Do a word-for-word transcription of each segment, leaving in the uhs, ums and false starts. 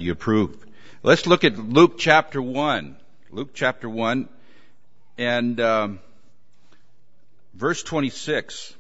You approve. Let's look at Luke chapter one. Luke chapter one and um, verse twenty-six.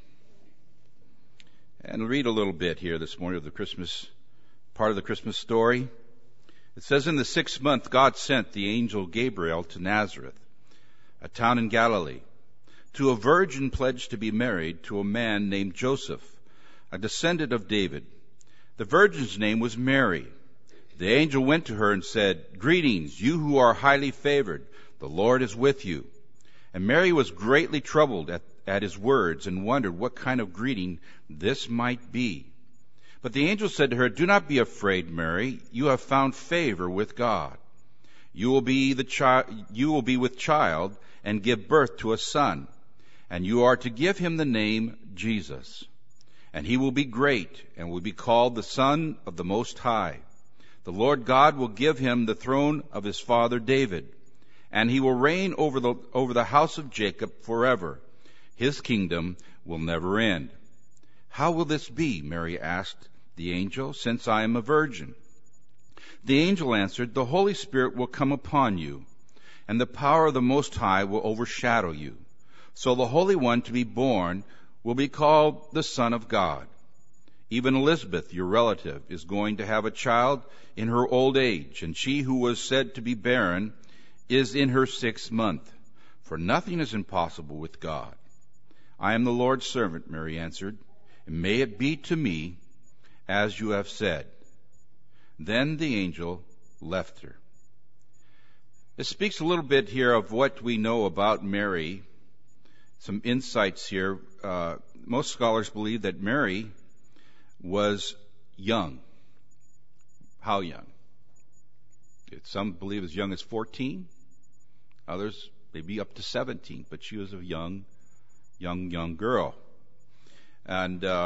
And read a little bit here this morning of the Christmas, part of the Christmas story. It says, in the sixth month, God sent the angel Gabriel to Nazareth, a town in Galilee, to a virgin pledged to be married to a man named Joseph, a descendant of David. The virgin's name was Mary. The angel went to her and said, "Greetings, you who are highly favored. The Lord is with you." And Mary was greatly troubled at, at his words and wondered what kind of greeting this might be. But the angel said to her, "Do not be afraid, Mary. You have found favor with God. You will be the child, you will be with child and give birth to a son, and you are to give him the name Jesus. And he will be great and will be called the Son of the Most High. The Lord God will give him the throne of his father David, and he will reign over the over the house of Jacob forever. His kingdom will never end." "How will this be?" Mary asked the angel, "since I am a virgin?" The angel answered, "The Holy Spirit will come upon you, and the power of the Most High will overshadow you. So the Holy One to be born will be called the Son of God. Even Elizabeth, your relative, is going to have a child in her old age, and she who was said to be barren is in her sixth month, for nothing is impossible with God." "I am the Lord's servant," Mary answered, "and may it be to me as you have said." Then the angel left her. This speaks a little bit here of what we know about Mary. Some insights here. Uh, most scholars believe that Mary was young. How young? Some believe as young as fourteen. Others maybe up to seventeen. But she was a young, young, young girl. And uh,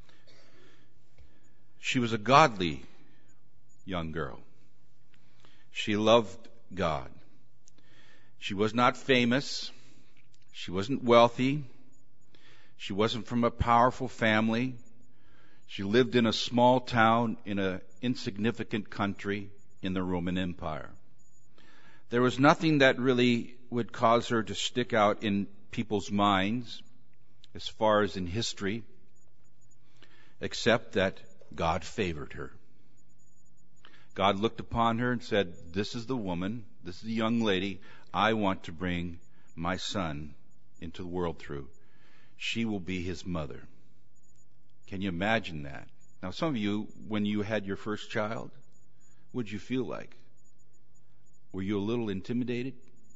she was a godly young girl. She loved God. She was not famous. She wasn't wealthy. She wasn't from a powerful family. She lived in a small town in an insignificant country in the Roman Empire. There was nothing that really would cause her to stick out in people's minds as far as in history, except that God favored her. God looked upon her and said, "This is the woman, this is the young lady I want to bring my son into the world through. She will be his mother." Can you imagine that? Now, some of you, when you had your first child, what did you feel like? Were you a little intimidated?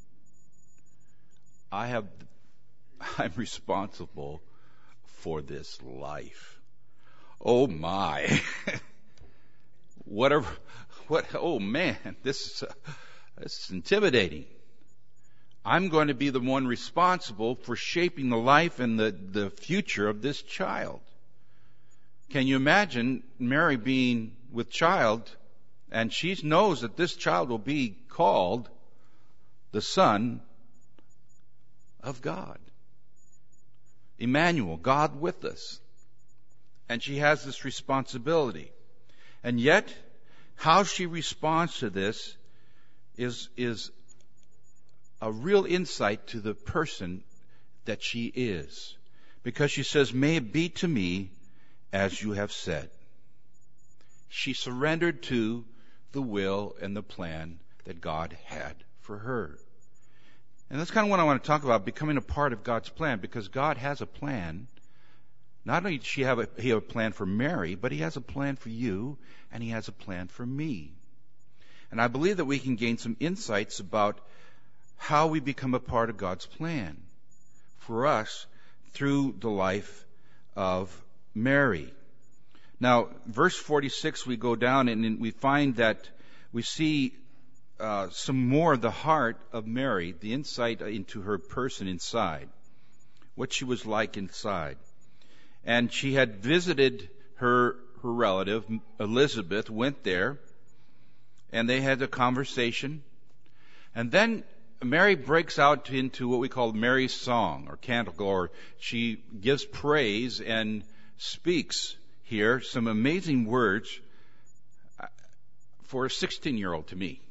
I have, I'm responsible for this life. Oh my. Whatever, what, oh man, this is, uh, this is intimidating. I'm going to be the one responsible for shaping the life and the, the future of this child. Can you imagine Mary being with child, and she knows that this child will be called the Son of God. Emmanuel, God with us. And she has this responsibility. And yet, how she responds to this is, is a real insight to the person that she is. Because she says, "May it be to me as you have said." She surrendered to the will and the plan that God had for her. And that's kind of what I want to talk about, becoming a part of God's plan, because God has a plan. Not only does he have a, he have a plan for Mary, but he has a plan for you, and he has a plan for me. And I believe that we can gain some insights about how we become a part of God's plan for us through the life of Mary. Now, verse forty-six, we go down and we find that we see uh, some more of the heart of Mary, the insight into her person inside, what she was like inside. And she had visited her, her relative, Elizabeth, went there, and they had a conversation. And then Mary breaks out into what we call Mary's song or canticle, or she gives praise and speaks here some amazing words. for a sixteen-year-old to me.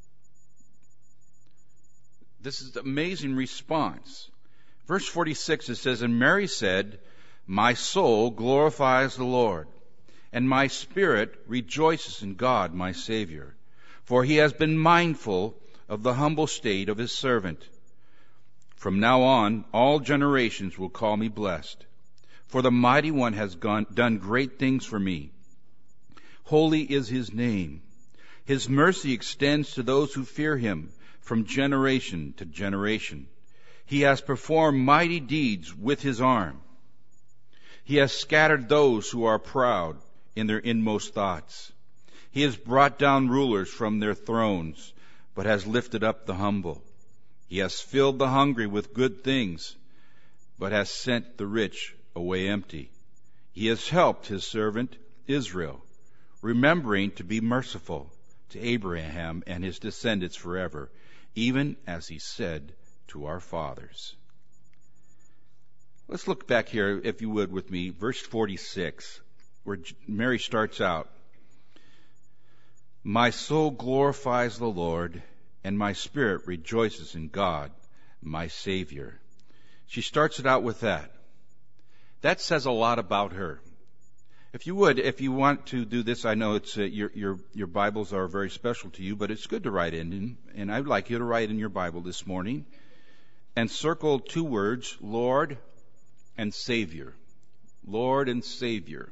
This is an amazing response. Verse forty-six, it says, "And Mary said, My soul glorifies the Lord, and my spirit rejoices in God my Savior, for he has been mindful of the humble state of his servant. From now on, all generations will call me blessed, for the Mighty One has gone, done great things for me. Holy is his name. His mercy extends to those who fear him from generation to generation. He has performed mighty deeds with his arm. He has scattered those who are proud in their inmost thoughts. He has brought down rulers from their thrones, but has lifted up the humble. He has filled the hungry with good things, but has sent the rich away empty. He has helped his servant Israel, remembering to be merciful to Abraham and his descendants forever, even as he said to our fathers." Let's look back here, if you would, with me, verse forty-six, where Mary starts out. "My soul glorifies the Lord, and my spirit rejoices in God, my Savior." She starts it out with that. That says a lot about her. If you would, if you want to do this, I know it's uh, your your your Bibles are very special to you, but it's good to write in, and I'd like you to write in your Bible this morning and circle two words, Lord and Savior. Lord and Savior.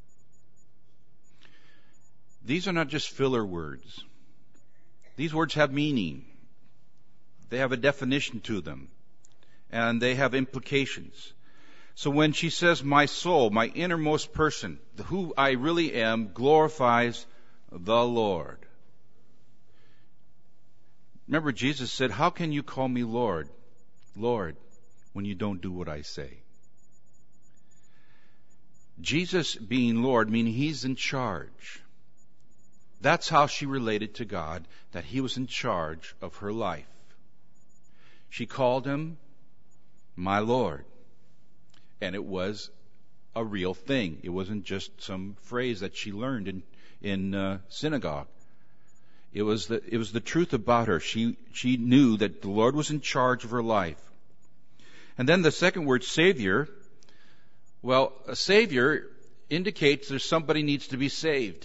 These are not just filler words. These words have meaning. They have a definition to them, and they have implications. So when she says, my soul, my innermost person, who I really am, glorifies the Lord. Remember, Jesus said, how can you call me Lord, Lord, when you don't do what I say? Jesus being Lord, meaning he's in charge. That's how she related to God, that he was in charge of her life. She called him my Lord. And it was a real thing. It wasn't just some phrase that she learned in in uh, synagogue. It was the it was the truth about her. She she knew that the Lord was in charge of her life. And then the second word, Savior. Well, a Savior indicates there's somebody needs to be saved.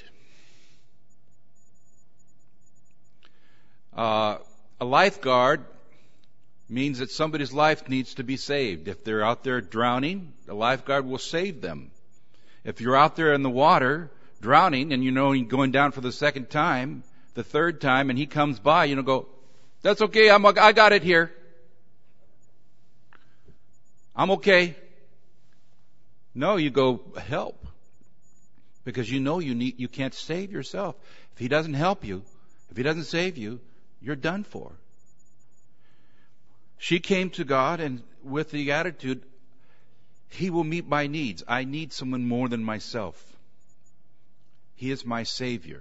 Uh, a lifeguard means that somebody's life needs to be saved. If they're out there drowning, the lifeguard will save them. If you're out there in the water drowning and you know you're going down for the second time, the third time, and he comes by, you know, go, that's okay, I'm, I got it here. I'm okay. No, you go, help. Because you know you need, you can't save yourself. If he doesn't help you, if he doesn't save you, you're done for. She came to God and with the attitude, he will meet my needs. I need someone more than myself. He is my Savior.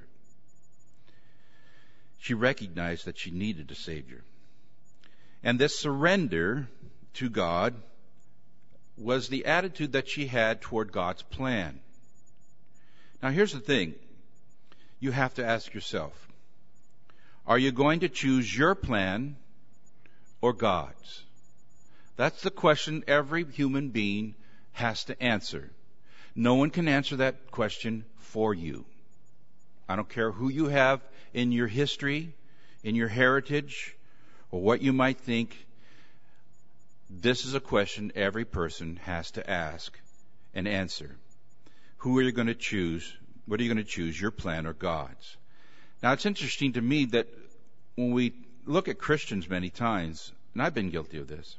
She recognized that she needed a Savior. And this surrender to God was the attitude that she had toward God's plan. Now here's the thing. You have to ask yourself, are you going to choose your plan or God's? That's the question every human being has to answer. No one can answer that question for you. I don't care who you have in your history, in your heritage, or what you might think. This is a question every person has to ask and answer. Who are you going to choose? What are you going to choose, your plan or God's? Now, it's interesting to me that when we look at Christians many times, and I've been guilty of this,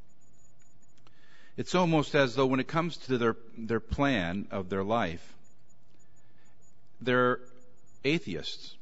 it's almost as though when it comes to their, their plan of their life, they're atheists.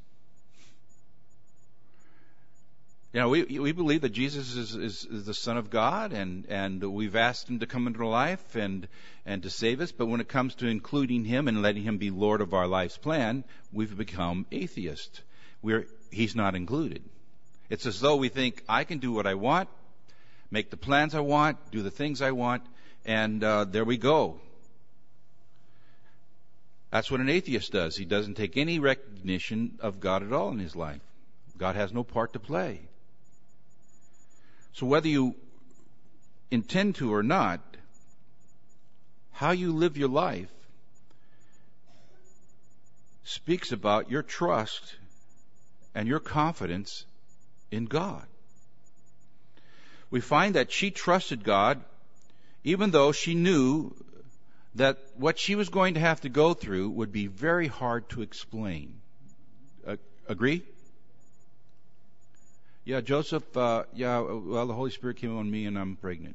You know, we we believe that Jesus is, is, is the Son of God, and, and we've asked him to come into our life and, and to save us, but when it comes to including him and letting him be Lord of our life's plan, we've become atheists. We're, he's not included. It's as though we think, I can do what I want, make the plans I want, do the things I want, and uh, there we go. That's what an atheist does. He doesn't take any recognition of God at all in his life. God has no part to play. So whether you intend to or not, how you live your life speaks about your trust and your confidence in God. We find that she trusted God even though she knew that what she was going to have to go through would be very hard to explain. Uh, agree? Yeah, Joseph, uh, yeah, well, the Holy Spirit came on me and I'm pregnant.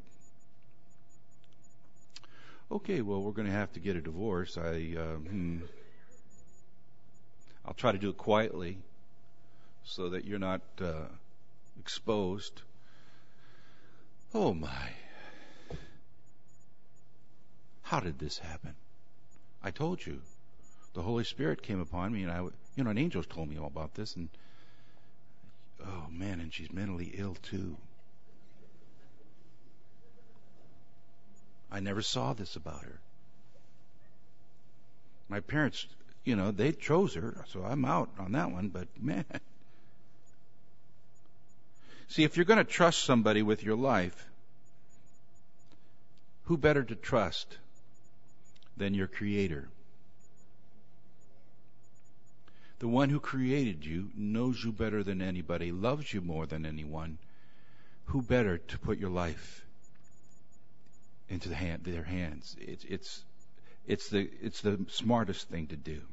Okay, well, we're going to have to get a divorce. I, uh, hmm. I'll try to do it quietly so that you're not uh, exposed. Oh, my. How did this happen? I told you. The Holy Spirit came upon me, and I, you know, an angel told me all about this, and oh, man, and she's mentally ill, too. I never saw this about her. My parents, you know, they chose her, so I'm out on that one, but man. See, if you're going to trust somebody with your life, who better to trust than your Creator? The one who created you knows you better than anybody, loves you more than anyone. Who better to put your life into the hand, their hands? It's it's it's the it's the smartest thing to do.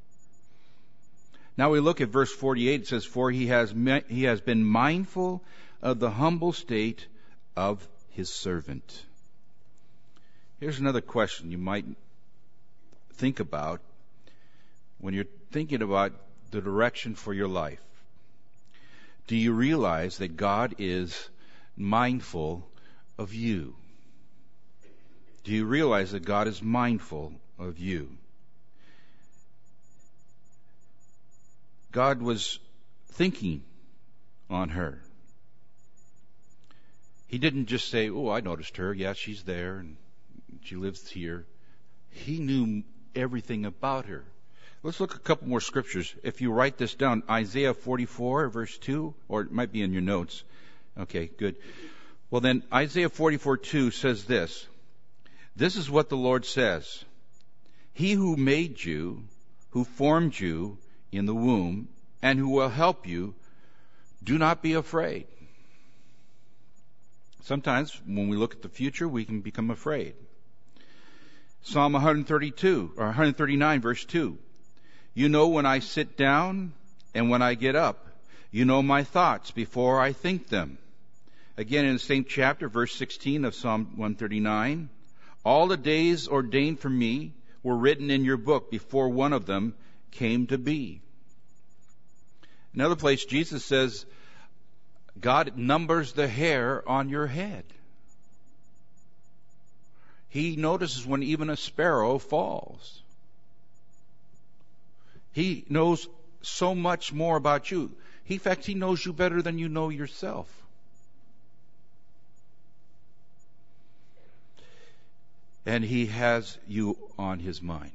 Now we look at verse forty-eight. It says, "For he has me- he has been mindful of the humble state of his servant." Here's another question you might think about when you're thinking about the direction for your life. Do you realize that God is mindful of you? Do you realize that God is mindful of you? God was thinking on her. He didn't just say, "Oh, I noticed her. Yeah, she's there, and she lives here." He knew everything about her. Let's look at a couple more scriptures. If you write this down, Isaiah forty-four, verse two, or it might be in your notes. Okay, good. Well then, Isaiah forty-four, two says this. "This is what the Lord says. He who made you, who formed you in the womb, and who will help you, do not be afraid." Sometimes when we look at the future, we can become afraid. Psalm one thirty-two, or one thirty-nine, verse two. "You know when I sit down and when I get up. You know my thoughts before I think them." Again, in the same chapter, verse sixteen of Psalm one thirty-nine. "All the days ordained for me were written in your book before one of them came to be." Another place, Jesus says, God numbers the hair on your head. He notices when even a sparrow falls. He knows so much more about you. He, in fact, He knows you better than you know yourself. And He has you on His mind.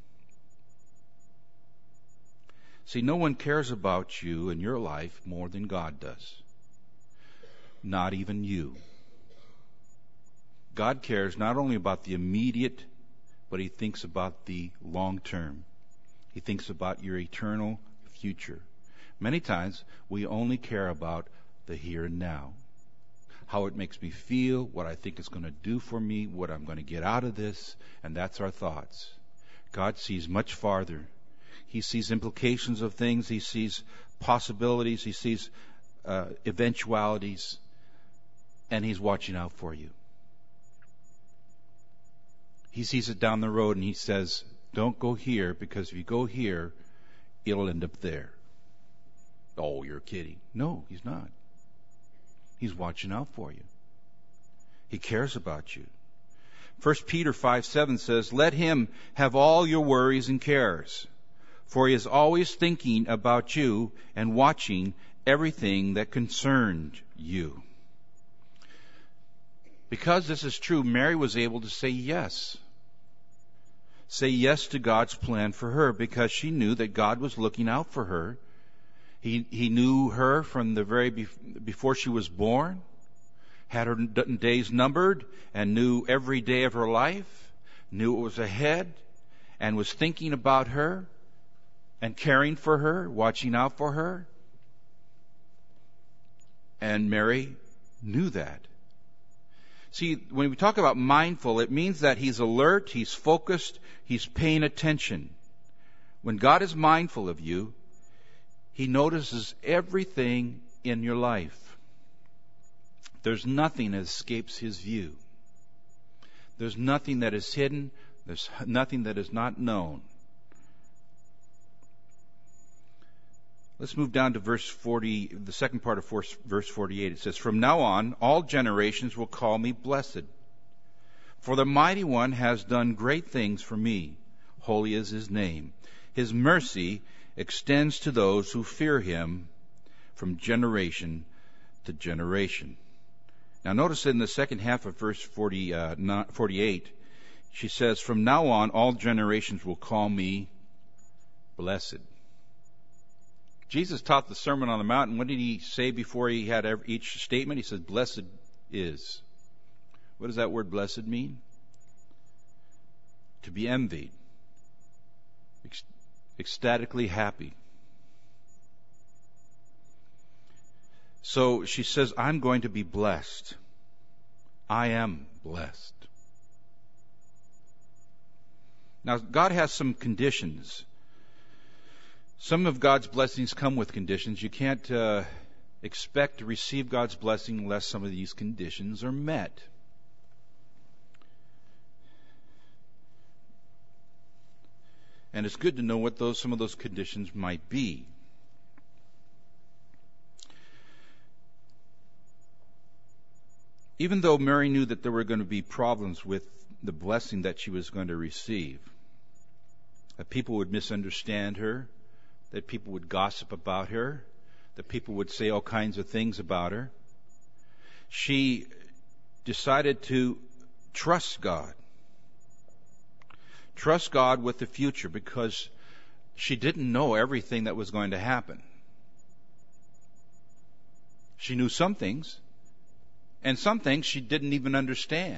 See, no one cares about you and your life more than God does. Not even you. God cares not only about the immediate, but He thinks about the long term. He thinks about your eternal future. Many times, we only care about the here and now. How it makes me feel, what I think it's going to do for me, what I'm going to get out of this, and that's our thoughts. God sees much farther. He sees implications of things. He sees possibilities. He sees uh, eventualities. And He's watching out for you. He sees it down the road and He says, "Don't go here, because if you go here, it'll end up there." Oh, you're kidding. No, He's not. He's watching out for you. He cares about you. First Peter five seven says, "Let him have all your worries and cares, for he is always thinking about you and watching everything that concerned you." Because this is true, Mary was able to say yes. say yes to God's plan for her, because she knew that God was looking out for her. He, he knew her from the very bef- before she was born, had her d- days numbered, and knew every day of her life, knew what was ahead, and was thinking about her and caring for her, watching out for her. And Mary knew that. See, when we talk about mindful, it means that he's alert, he's focused, he's paying attention. When God is mindful of you, he notices everything in your life. There's nothing that escapes his view. There's nothing that is hidden. There's nothing that is not known. Let's move down to verse forty, the second part of verse forty-eight. It says, "From now on, all generations will call me blessed. For the Mighty One has done great things for me. Holy is his name. His mercy extends to those who fear him from generation to generation." Now notice in the second half of verse forty, uh, not, forty-eight, she says, "From now on, all generations will call me blessed." Jesus taught the Sermon on the Mount, and what did he say before he had every, each statement? He said, "Blessed is." What does that word blessed mean? To be envied, ec- ecstatically happy. So she says, I'm going to be blessed. I am blessed. Now, God has some conditions. Some of God's blessings come with conditions. You can't uh, expect to receive God's blessing unless some of these conditions are met. And it's good to know what those some of those conditions might be. Even though Mary knew that there were going to be problems with the blessing that she was going to receive, that people would misunderstand her, that people would gossip about her, that people would say all kinds of things about her, she decided to trust God. Trust God with the future, because she didn't know everything that was going to happen. She knew some things, and some things she didn't even understand.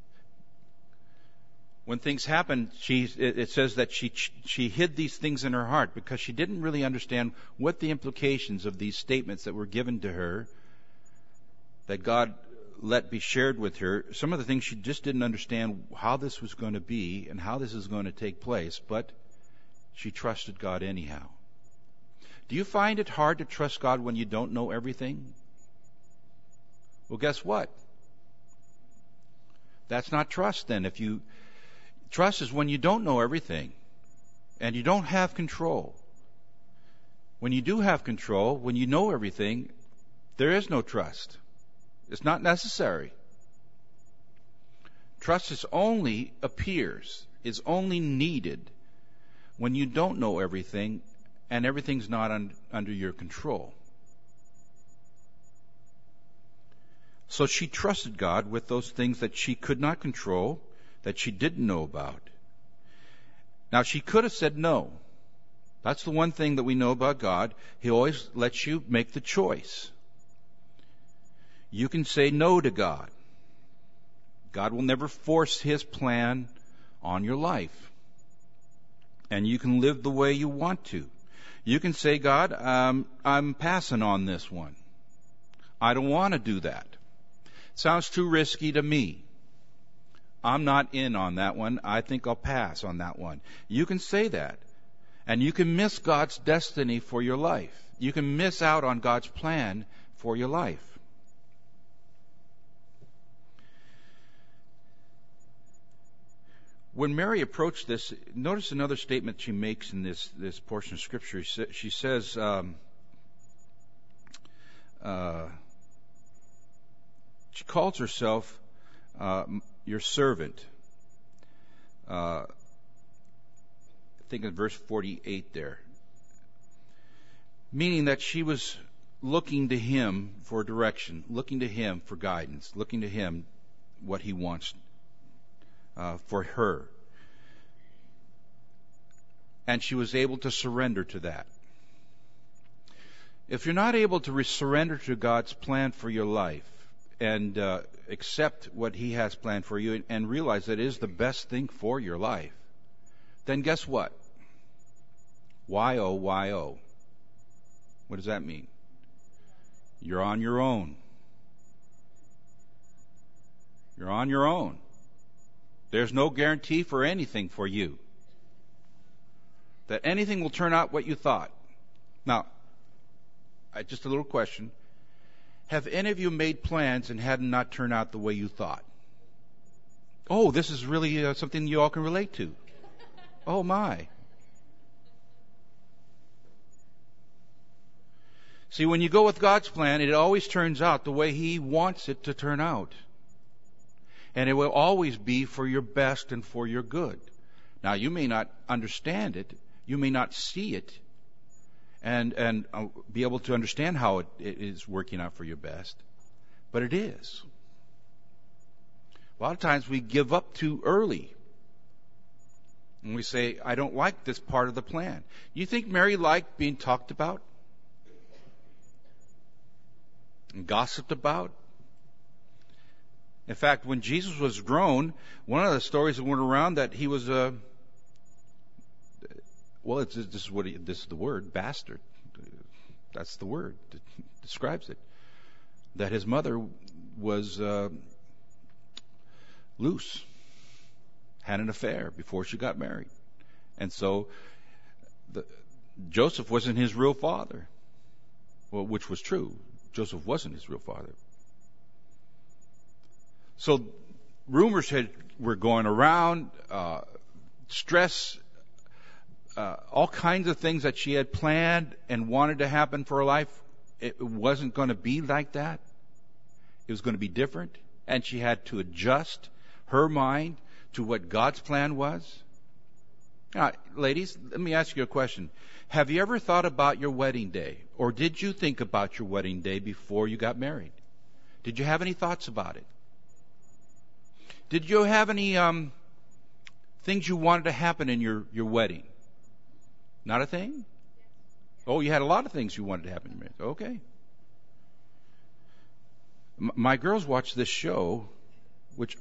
When things happened, she, it, it says that she she hid these things in her heart because she didn't really understand what the implications of these statements that were given to her, that God let be shared with her. Some of the things she just didn't understand how this was going to be and how this is going to take place, but she trusted God anyhow. Do you find it hard to trust God when you don't know everything? Well, guess what? That's not trust then. If you Trust is when you don't know everything and you don't have control. When you do have control, when you know everything, there is no trust. It's not necessary. Trust is only appears, is only needed when you don't know everything and everything's not un, under your control. So she trusted God with those things that she could not control, that she didn't know about. Now, she could have said no. That's the one thing that we know about God. He always lets you make the choice. You can say no to God. God will never force his plan on your life. And you can live the way you want to. You can say, God, um, I'm passing on this one. I don't want to do that. Sounds too risky to me. I'm not in on that one. I think I'll pass on that one. You can say that. And you can miss God's destiny for your life. You can miss out on God's plan for your life. When Mary approached this, notice another statement she makes in this, this portion of Scripture. She says, um, uh, she calls herself uh, your servant. Uh, I think in verse forty-eight there. Meaning that she was looking to him for direction, looking to him for guidance, looking to him what he wants uh, for her. And she was able to surrender to that. If you're not able to re- surrender to God's plan for your life and uh, accept what He has planned for you and, and realize that it is the best thing for your life, then guess what? Y O Y O. What does that mean? You're on your own. You're on your own. There's no guarantee for anything for you. That anything will turn out what you thought. Now, I, just a little question. Have any of you made plans and had them not turn out the way you thought? Oh, this is really uh, something you all can relate to. Oh, my. See, when you go with God's plan, it always turns out the way He wants it to turn out. And it will always be for your best and for your good. Now, you may not understand it. You may not see it and and uh, be able to understand how it, it is working out for your best. But it is. A lot of times we give up too early. And we say, I don't like this part of the plan. You think Mary liked being talked about? And gossiped about? In fact, when Jesus was grown, one of the stories that went around that he was a, well, it's, this is what he, this is the word, bastard. That's the word that describes it. That his mother was uh, loose, had an affair before she got married, and so the, Joseph wasn't his real father. Well, which was true. Joseph wasn't his real father. So rumors had, were going around, uh, stress, uh, all kinds of things that she had planned and wanted to happen for her life. It wasn't going to be like that. It was going to be different. And she had to adjust her mind to what God's plan was. Now, ladies, let me ask you a question. Have you ever thought about your wedding day? Or did you think about your wedding day before you got married? Did you have any thoughts about it? Did you have any um, things you wanted to happen in your, your wedding? Not a thing? Oh, you had a lot of things you wanted to happen in your marriage. Okay. M- my girls watch this show, which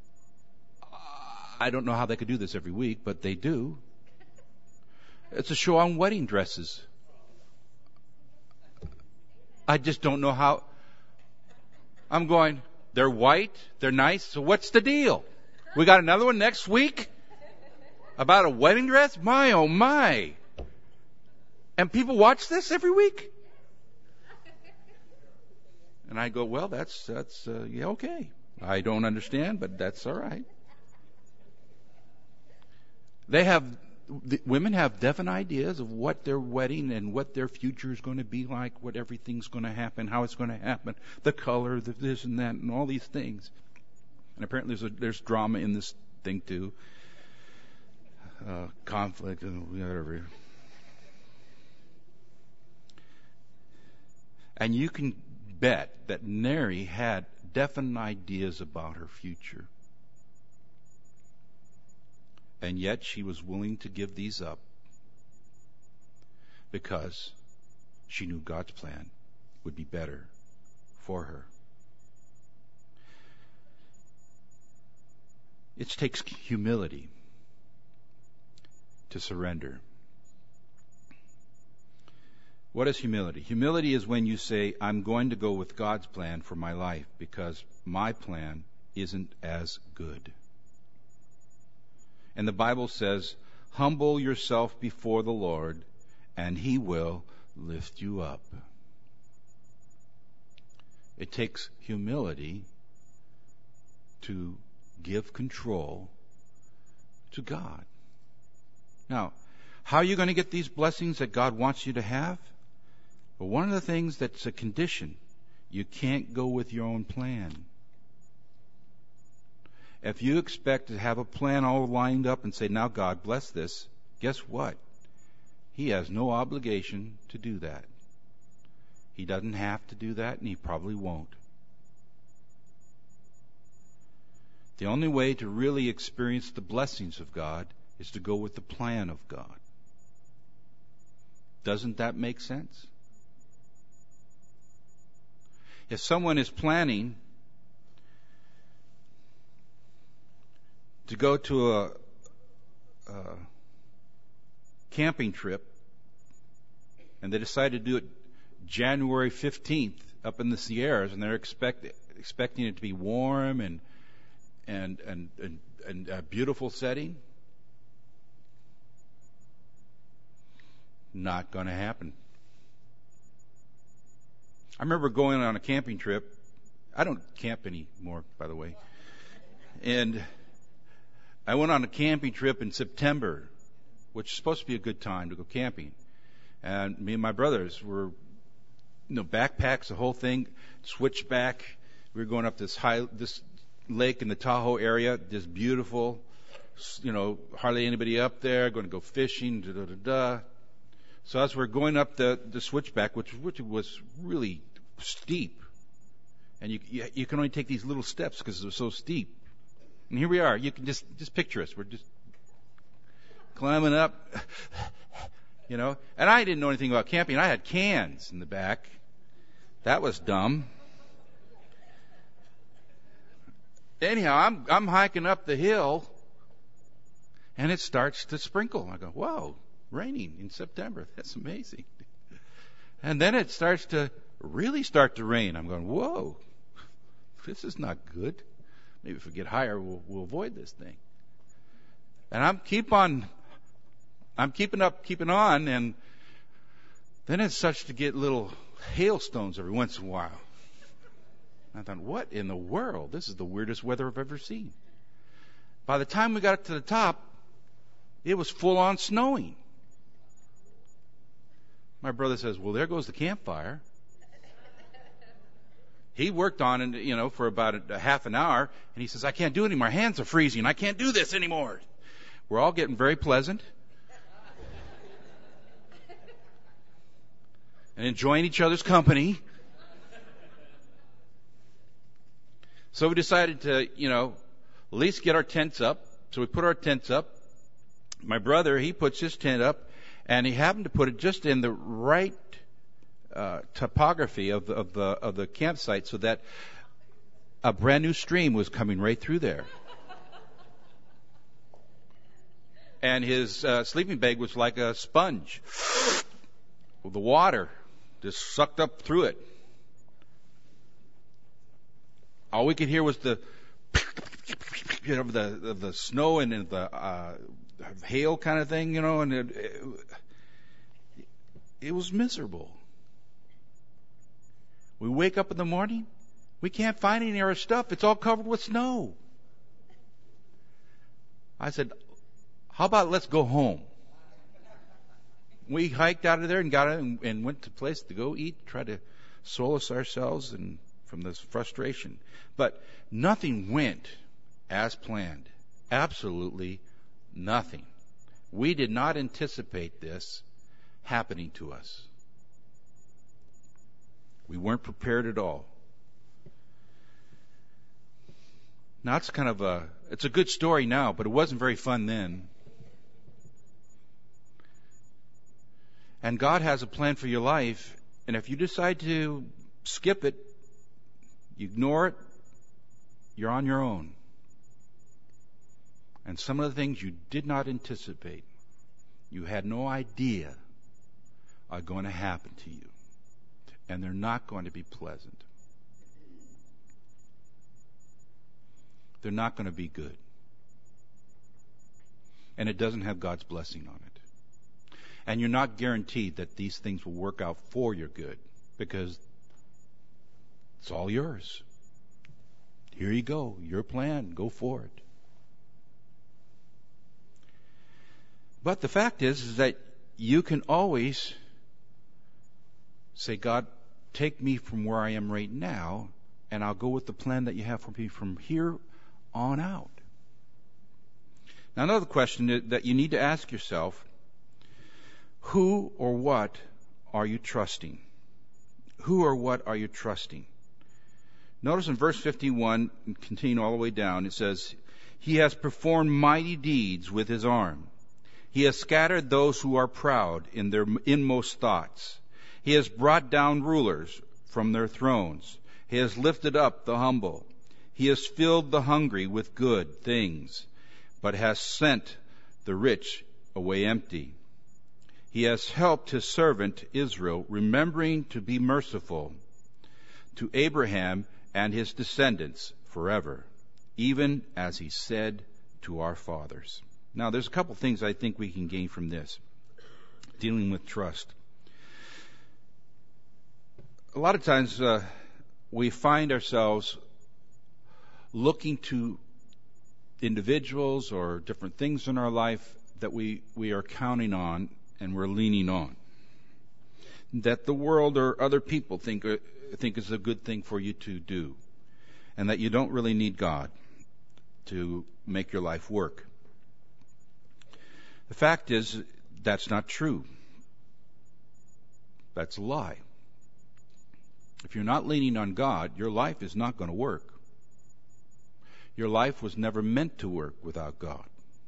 I don't know how they could do this every week, but they do. It's a show on wedding dresses. I just don't know how. I'm going, they're white, they're nice, so what's the deal? We got another one next week about a wedding dress? My, oh my. And people watch this every week? And I go, well, that's, that's, uh, yeah, okay. I don't understand, but that's all right. They have, the women have definite ideas of what their wedding and what their future is going to be like, what everything's going to happen, how it's going to happen, the color, the this and that, and all these things. And apparently there's, a, there's drama in this thing too. Uh, conflict and whatever. And you can bet that Mary had definite ideas about her future. And yet she was willing to give these up because she knew God's plan would be better for her. It takes humility to surrender. What is humility? Humility is when you say, I'm going to go with God's plan for my life because my plan isn't as good. And the Bible says, humble yourself before the Lord, and He will lift you up. It takes humility to give control to God. Now, how are you going to get these blessings that God wants you to have? Well, one of the things that's a condition, you can't go with your own plan. If you expect to have a plan all lined up and say, now God bless this, guess what? He has no obligation to do that. He doesn't have to do that, and He probably won't. The only way to really experience the blessings of God is to go with the plan of God. Doesn't that make sense? If someone is planning to go to a, a camping trip and they decide to do it January fifteenth up in the Sierras, and they're expect, expecting it to be warm and and and, and, and a beautiful setting, not going to happen. I remember going on a camping trip. I don't camp anymore, by the way. And I went on a camping trip in September, which is supposed to be a good time to go camping. And me and my brothers were, you know, backpacks, the whole thing, switchback. We were going up this high, this lake in the Tahoe area, just beautiful. You know, hardly anybody up there. Going to go fishing. Da da da da. So as we're going up the, the switchback, which which was really steep, and you you, you can only take these little steps because it was so steep. And here we are. You can just just picture us. We're just climbing up, you know. And I didn't know anything about camping. I had cans in the back. That was dumb. Anyhow, I'm I'm hiking up the hill, and it starts to sprinkle. I go, whoa. Raining in September. That's amazing. And then it starts to really start to rain. I'm going, whoa, this is not good. Maybe if we get higher, we'll, we'll avoid this thing. And I'm keep on, I'm keeping up, keeping on, and then it starts to get little hailstones every once in a while. I thought, what in the world? This is the weirdest weather I've ever seen. By the time we got up to the top, it was full on snowing. My brother says, well, there goes the campfire. He worked on it, you know, for about a, a half an hour, and he says, I can't do it anymore. My hands are freezing. I can't do this anymore. We're all getting very pleasant and enjoying each other's company. So we decided to, you know, at least get our tents up. So we put our tents up. My brother, he puts his tent up. And he happened to put it just in the right uh, topography of the, of the of the campsite, so that a brand new stream was coming right through there. And his uh, sleeping bag was like a sponge. The water just sucked up through it. All we could hear was the, you know, the the snow and the uh, hail kind of thing, you know, and it, it, it was miserable. We wake up in the morning, we can't find any of our stuff. It's all covered with snow. I said, how about let's go home? We hiked out of there and got it and, and went to a place to go eat, try to solace ourselves and from this frustration. But nothing went as planned. Absolutely nothing. We did not anticipate this happening to us. We weren't prepared at all. Now it's kind of a, it's a good story now, but it wasn't very fun then. And God has a plan for your life, and if you decide to skip it, ignore it, you're on your own. And some of the things you did not anticipate, you had no idea are going to happen to you. And they're not going to be pleasant. They're not going to be good. And it doesn't have God's blessing on it. And you're not guaranteed that these things will work out for your good, because it's all yours. Here you go. Your plan. Go for it. But the fact is, is that you can always say, God, take me from where I am right now, and I'll go with the plan that you have for me from here on out. Now, another question that you need to ask yourself, who or what are you trusting? Who or what are you trusting? Notice in verse fifty-one, and continue all the way down, it says, He has performed mighty deeds with His arm. He has scattered those who are proud in their inmost thoughts. He has brought down rulers from their thrones. He has lifted up the humble. He has filled the hungry with good things, but has sent the rich away empty. He has helped his servant Israel, remembering to be merciful to Abraham and his descendants forever, even as he said to our fathers. Now, there's a couple things I think we can gain from this, dealing with trust. A lot of times uh, we find ourselves looking to individuals or different things in our life that we, we are counting on and we're leaning on, that the world or other people think uh, think is a good thing for you to do, and that you don't really need God to make your life work. The fact is, that's not true. That's a lie. If you're not leaning on God, your life is not going to work. Your life was never meant to work without God.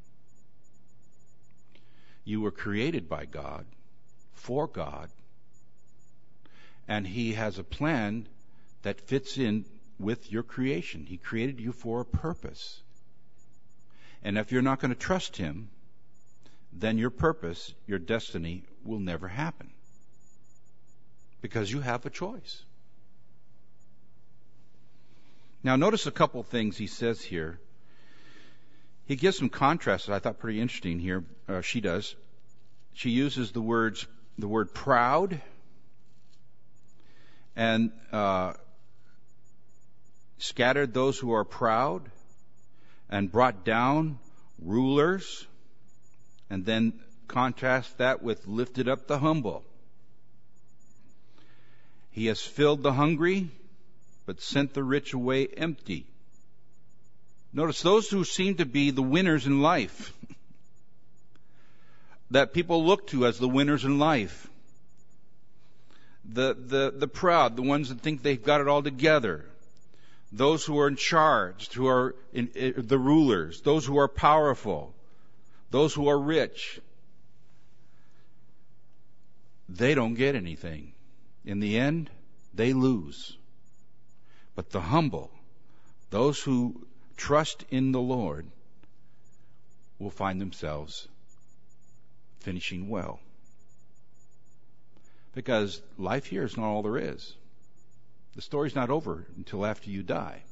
You were created by God, for God, and He has a plan that fits in with your creation. He created you for a purpose. And if you're not going to trust Him, then your purpose, your destiny, will never happen. Because you have a choice. Now, notice a couple things he says here. He gives some contrasts that I thought pretty interesting here. Uh, she does. She uses the words, the word proud, and uh, scattered those who are proud, and brought down rulers, and then contrast that with lifted up the humble. He has filled the hungry, but sent the rich away empty. Notice those who seem to be the winners in life, that people look to as the winners in life, the, the, the proud, the ones that think they've got it all together, those who are in charge, who are in, in, the rulers, those who are powerful, those who are rich, they don't get anything. In the end, they lose. But the humble, those who trust in the Lord, will find themselves finishing well. Because life here is not all there is. The story's not over until after you die.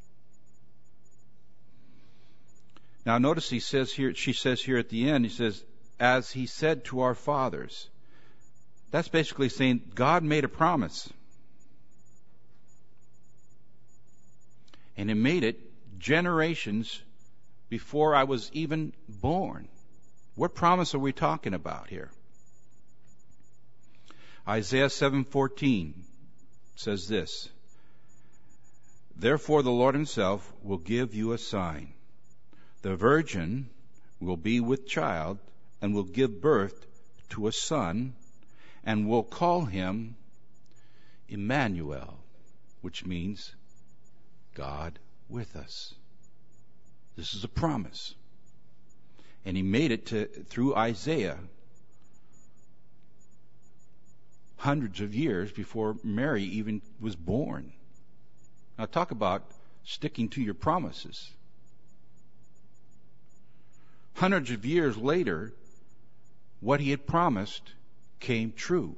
Now notice he says here, she says here at the end, he says, as he said to our fathers. That's basically saying God made a promise. And He made it generations before I was even born. What promise are we talking about here? Isaiah seven fourteen says this, therefore the Lord Himself will give you a sign. The virgin will be with child and will give birth to a son and will call him Emmanuel, which means God with us. This is a promise. And He made it to through Isaiah hundreds of years before Mary even was born. Now talk about sticking to your promises. Hundreds of years later, what He had promised came true.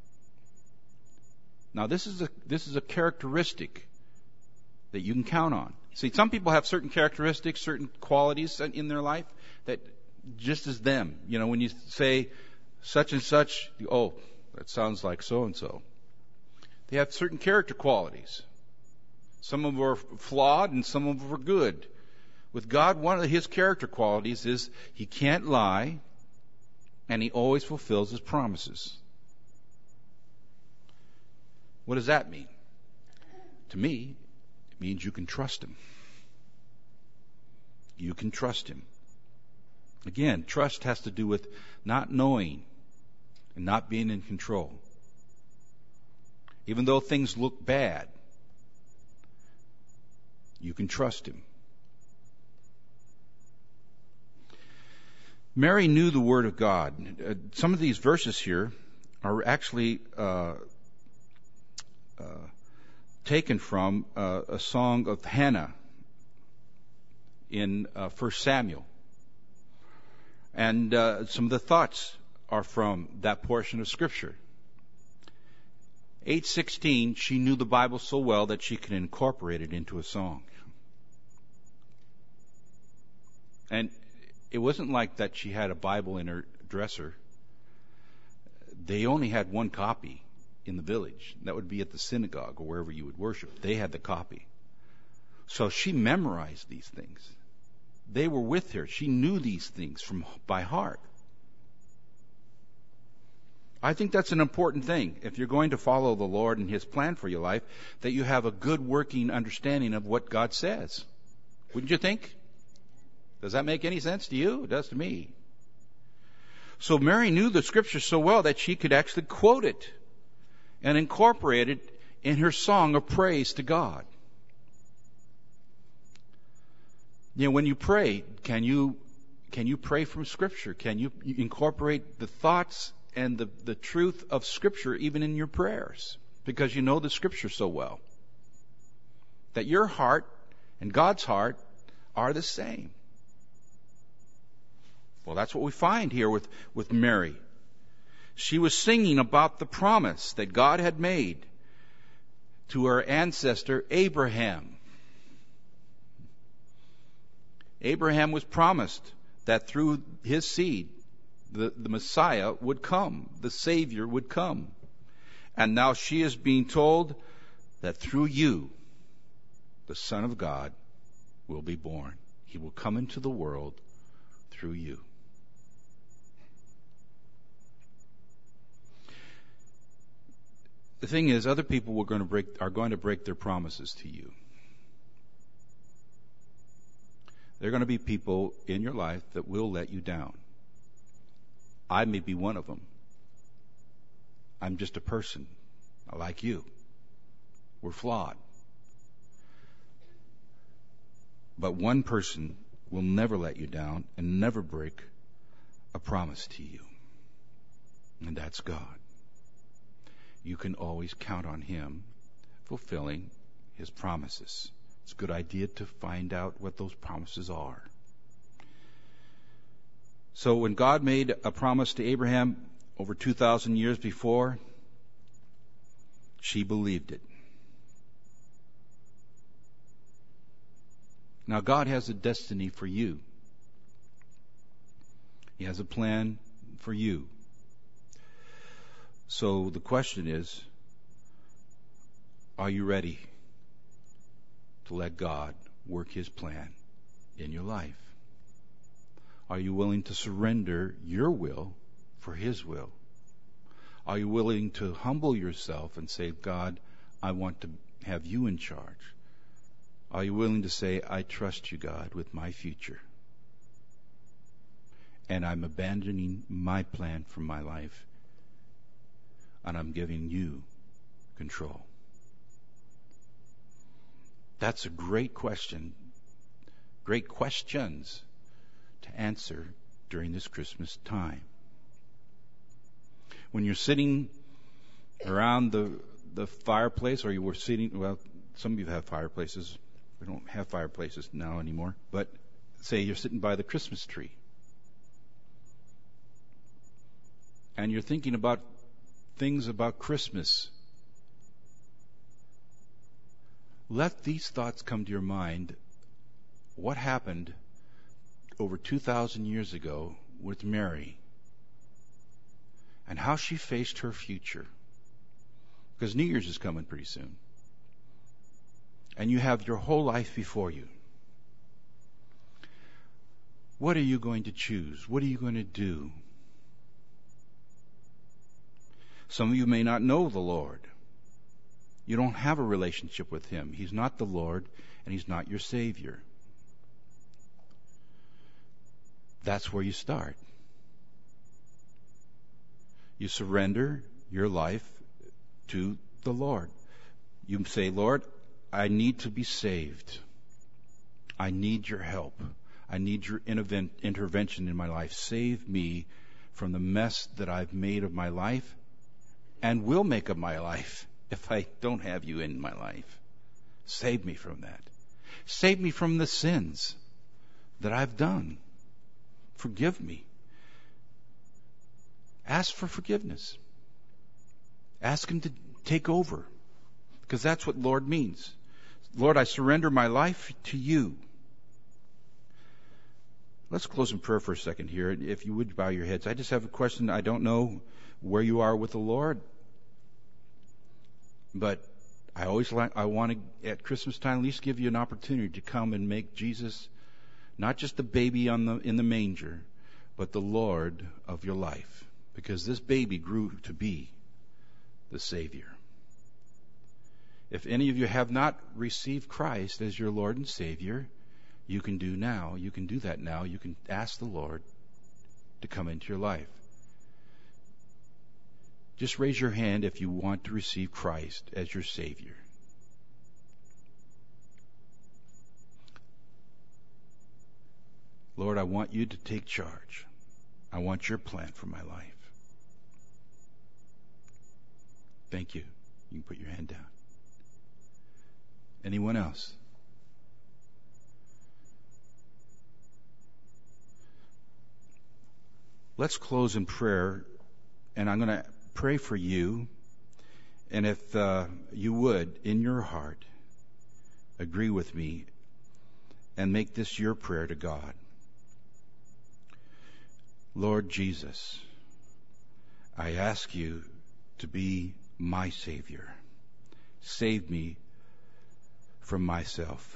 Now this is a this is a characteristic that you can count on. See, some people have certain characteristics, certain qualities in their life that just as them. You know, when you say such and such, oh, that sounds like so and so. They have certain character qualities. Some of them are flawed and some of them are good. With God, one of His character qualities is He can't lie and He always fulfills His promises. What does that mean? To me, it means you can trust Him. You can trust Him. Again, trust has to do with not knowing and not being in control. Even though things look bad, you can trust Him. Mary knew the Word of God. Uh, some of these verses here are actually uh, uh, taken from uh, a song of Hannah in uh, First Samuel. And uh, some of the thoughts are from that portion of Scripture. eight sixteen, she knew the Bible so well that she could incorporate it into a song. And it wasn't like that she had a Bible in her dresser. They only had one copy in the village. That would be at the synagogue or wherever you would worship. They had the copy. So she memorized these things. They were with her. She knew these things from by heart. I think that's an important thing. If you're going to follow the Lord and His plan for your life, that you have a good working understanding of what God says. Wouldn't you think? Does that make any sense to you? It does to me. So Mary knew the Scripture so well that she could actually quote it and incorporate it in her song of praise to God. You know, when you pray, can you can you pray from Scripture? Can you incorporate the thoughts and the, the truth of Scripture even in your prayers? Because you know the Scripture so well. That your heart and God's heart are the same. Well, that's what we find here with, with Mary. She was singing about the promise that God had made to her ancestor Abraham. Abraham was promised that through his seed, the, the Messiah would come, the Savior would come. And now she is being told that through you, the Son of God will be born. He will come into the world through you. The thing is, other people were going to break, are going to break their promises to you. There are going to be people in your life that will let you down. I may be one of them. I'm just a person, like you. We're flawed. But one person will never let you down and never break a promise to you. And that's God. You can always count on Him fulfilling His promises. It's a good idea to find out what those promises are. So when God made a promise to Abraham over two thousand years before, she believed it. Now God has a destiny for you. He has a plan for you. So the question is, are you ready to let God work His plan in your life? Are you willing to surrender your will for His will? Are you willing to humble yourself and say, God, I want to have you in charge? Are you willing to say, I trust you, God, with my future? And I'm abandoning my plan for my life, and I'm giving you control. That's a great question, great questions to answer during this Christmas time. When you're sitting around the the fireplace, or you were sitting, well, some of you have fireplaces. We don't have fireplaces now anymore, but say you're sitting by the Christmas tree and you're thinking about things about Christmas. Let these thoughts come to your mind. What happened over two thousand years ago with Mary, and how she faced her future? Because New Year's is coming pretty soon, and you have your whole life before you. What are you going to choose? What are you going to do? Some of you may not know the Lord. You don't have a relationship with Him. He's not the Lord, and He's not your Savior. That's where you start. You surrender your life to the Lord. You say, Lord, I need to be saved. I need your help. I need your interven- intervention in my life. Save me from the mess that I've made of my life and will make of my life if I don't have you in my life. Save me from that. Save me from the sins that I've done. Forgive me. Ask for forgiveness. Ask Him to take over, because that's what Lord means. Lord, I surrender my life to you. Let's close in prayer for a second here. If you would bow your heads. I just have a question. I don't know where you are with the Lord, but I always like, I want to, at Christmas time, at least give you an opportunity to come and make Jesus not just the baby on the, in the manger, but the Lord of your life. Because this baby grew to be the Savior. If any of you have not received Christ as your Lord and Savior, you can do now. You can do that now. You can ask the Lord to come into your life. Just raise your hand if you want to receive Christ as your Savior. Lord, I want you to take charge. I want your plan for my life. Thank you. You can put your hand down. Anyone else? Let's close in prayer, and I'm going to pray for you. And if uh, you would, in your heart, agree with me and make this your prayer to God. Lord Jesus, I ask you to be my Savior. Save me from myself.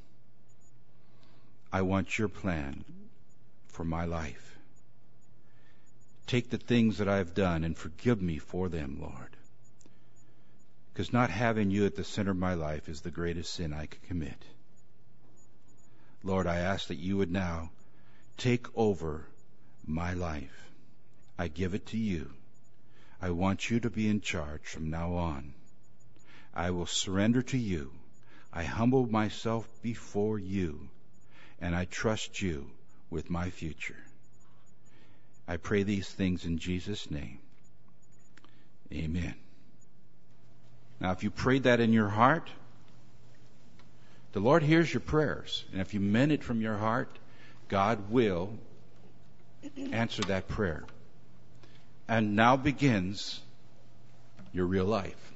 I want your plan for my life. Take the things that I've done and forgive me for them, Lord. Because not having you at the center of my life is the greatest sin I could commit. Lord, I ask that you would now take over my life. I give it to you. I want you to be in charge from now on. I will surrender to you. I humble myself before you, and I trust you with my future. I pray these things in Jesus' name. Amen. Now, if you prayed that in your heart, the Lord hears your prayers. And if you meant it from your heart, God will answer that prayer. And now begins your real life.